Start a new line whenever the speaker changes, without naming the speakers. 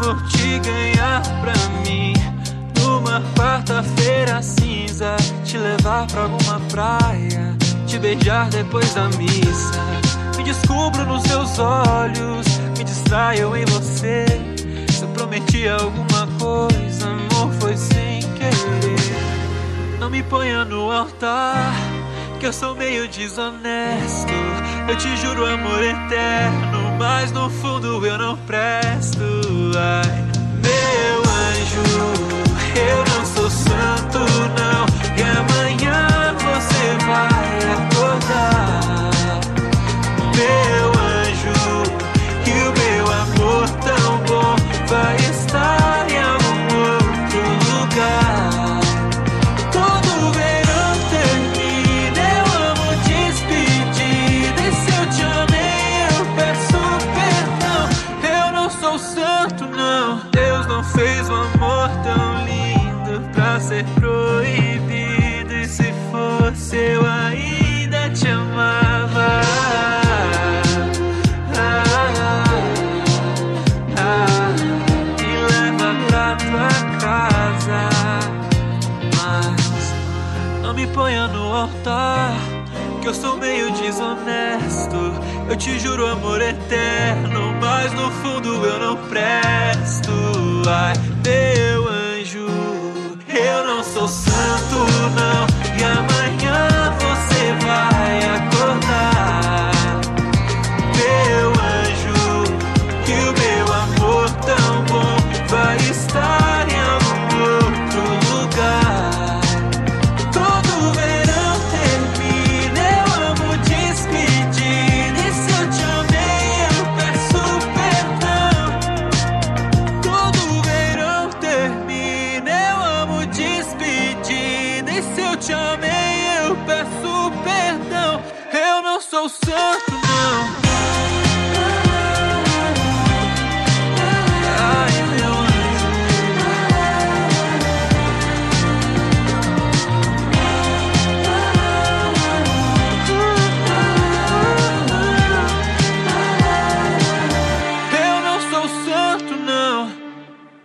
vou te ganhar pra mim. Numa quarta-feira cinza, te levar pra alguma praia, te beijar depois da missa. Me descubro nos seus olhos, me distraio em você. Se eu prometi alguma coisa, amor, foi sem querer. Não me ponha no altar, que eu sou meio desonesto. Eu te juro amor eterno, mas no fundo eu não presto. Ai, meu anjo, eu não sou santo não, e amanhã você vai acordar. Meu anjo, que o meu amor tão bom vai estar em algum outro lugar. Todo verão termina, eu amo despedida, e se eu te amei eu peço perdão. Eu não sou santo não, Deus não fez um amor tão lindo pra ser proibido, e se fosse eu ainda te amava. Me leva pra tua casa, mas não me ponha no altar, que eu sou meio desonesto. Eu te juro amor eterno, mas no fundo eu não presto. Ai, meu anjo, eu não sou santo não, e amanhã você vai acordar. Meu anjo, que o meu amor tão bom vai estar em algum outro lugar. Todo verão termina, eu amo despedida, e se eu te amei eu peço perdão. Todo verão termina, eu amo despedida, e se eu te amei eu peço perdão. Eu não sou santo